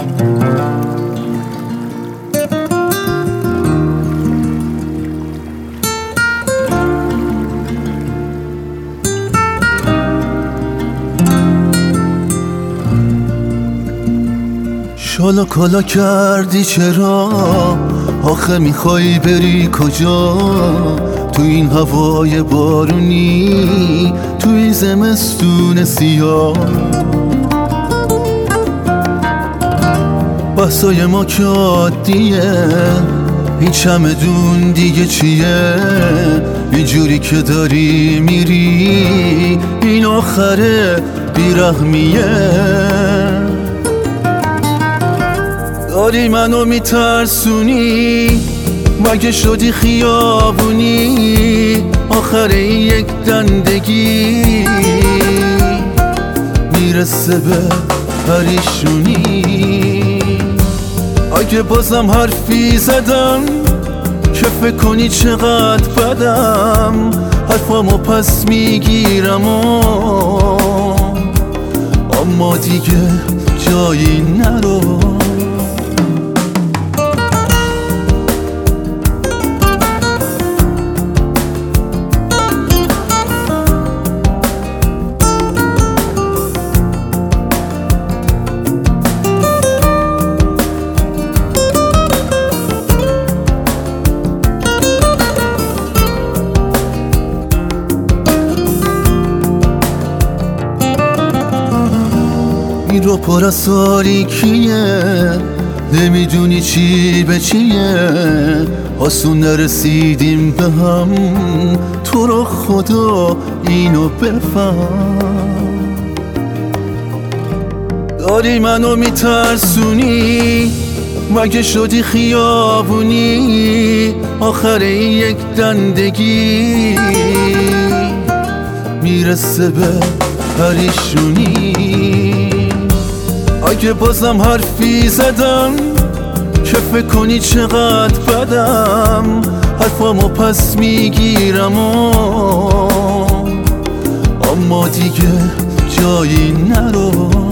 شالا کالا کردی چرا؟ آخه میخوای بری کجا؟ تو این هوای بارونی، تو این زمستون سیاه. بحثای ما که عادیه، این چمدون دیگه چیه؟ اینجوری که داری میری، این آخره بیرحمیه. داری منو میترسونی، مگه شدی خیابونی؟ آخر این یک دندگی میرسه به پریشونی. اگه بازم حرفی زدم که فکر کنی چقدر بدم، حرفامو پس میگیرم اما دیگه جایی نرو. این رو پر از تاریکیه، نمیدونی چی به چیه. آسون نرسیدیم به هم، تو رو خدا اینو بفهم. داری منو میترسونی، مگه شدی خیابونی؟ آخر این یک دندگی میرسه به پریشونی. اگه بازم حرفی زدم که فکر کنی چقدر بدم، حرفامو پس میگیرم اما دیگه جایی نرو.